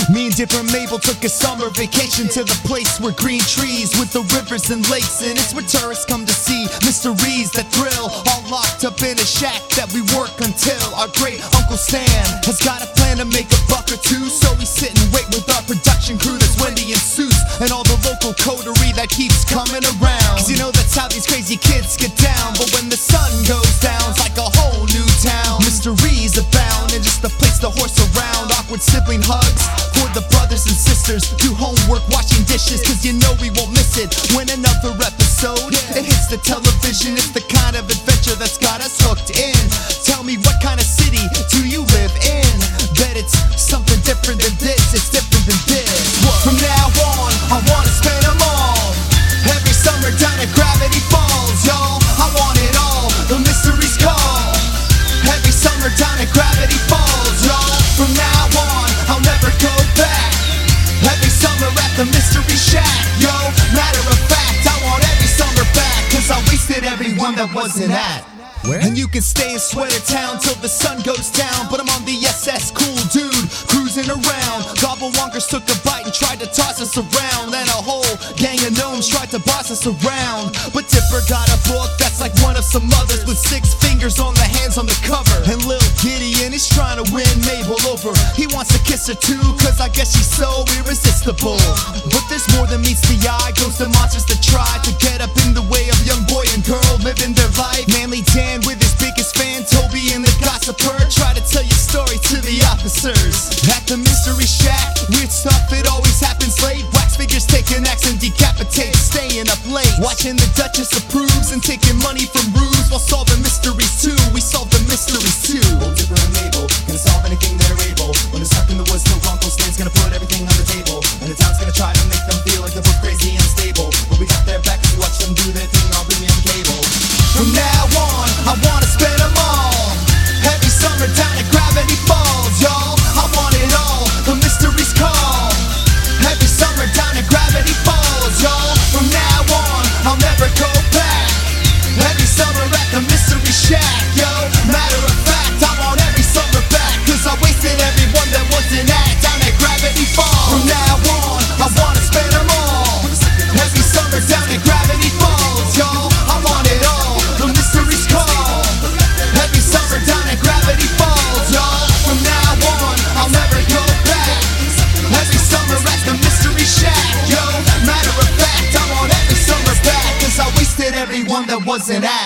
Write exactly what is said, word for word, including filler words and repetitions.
Me and Dipper Mabel took a summer vacation to the place where green trees with the rivers and lakes, and it's where tourists come to see mysteries that thrill. All locked up in a shack that we work until our great Uncle Stan has got a plan to make a buck or two. So we sit and wait with our production crew, that's Wendy and Seuss, and all the local coterie that keeps coming around. Cause you know that's how these crazy kids get down. But when the sun goes down, it's like a whole new town. Mysteries abound and just a place to horse around. Awkward sibling hugs for the brothers and sisters. Do homework, washing dishes, cause you know we won't miss it. When another episode, it hits the television. It's the kind of adventure that's got us hooked in. Tell me, what kind of city do you live in? Bet it's something different than this, it's different than this. From now on, I wanna spend them all. Every summer down at Gravity Falls, y'all. I want it all, the mysteries call. Every summer down at Gravity Falls, y'all. From now on, I'll never go back. Every summer at the Mystery Shack, yo. Matter of fact, I want every summer back, cause I wasted every one that wasn't at. Where? And you can stay in Sweater Town till the sun goes down, but I'm on the S S Cool Dude, cruising around. Gobblewonkers took a bite and tried to toss us around, and a whole gang of gnomes tried to boss us around. But Dipper got a book that's like one of some others, with six fingers on the hands on the cover. And Lil Gideon, he's trying to win Mabel over. He wants to kiss her too, cause I guess she's so irresistible. But there's more than meets the eye, ghosts and monsters that try to get up in the way of young boy and girl living their life. Manly Dan with his biggest fan, Toby and the gossiper, try to tell your story to the officers. At the Mystery Shack, weird stuff, it always happens late. Wax figures take an axe and decapitate, staying up late, watching the Duchess approves and taking money from ruse while solving mysteries too. We solve the mysteries too. Old Dipper and Mabel gonna solve anything they're able. When they're stuck in the woods, no Uncle Stan's gonna put everything on the table, and the town's gonna try to make them feel like they're both crazy and unstable. But we got their back as we watch them do their thing on premium cable. From now on, I wanna spend them all. Every summer down at Gravity Falls, y'all. I want it all, the mysteries call. Every summer down at Gravity Falls, y'all. From now on, I'll never go back. Every summer at the Mystery Shack, yo. Matter of fact, I want every summer back, cause I wasted every one that wasn't at down at Gravity Falls. From now on, I wanna spend them all. Every summer down at Gravity Falls, y'all. I want it all, the mysteries call. Every summer down at Gravity Falls, y'all. From now on, I'll never go back. Every summer at the Mystery Shack, yo. Matter of fact, I want every summer back, cause I wasted every one that wasn't at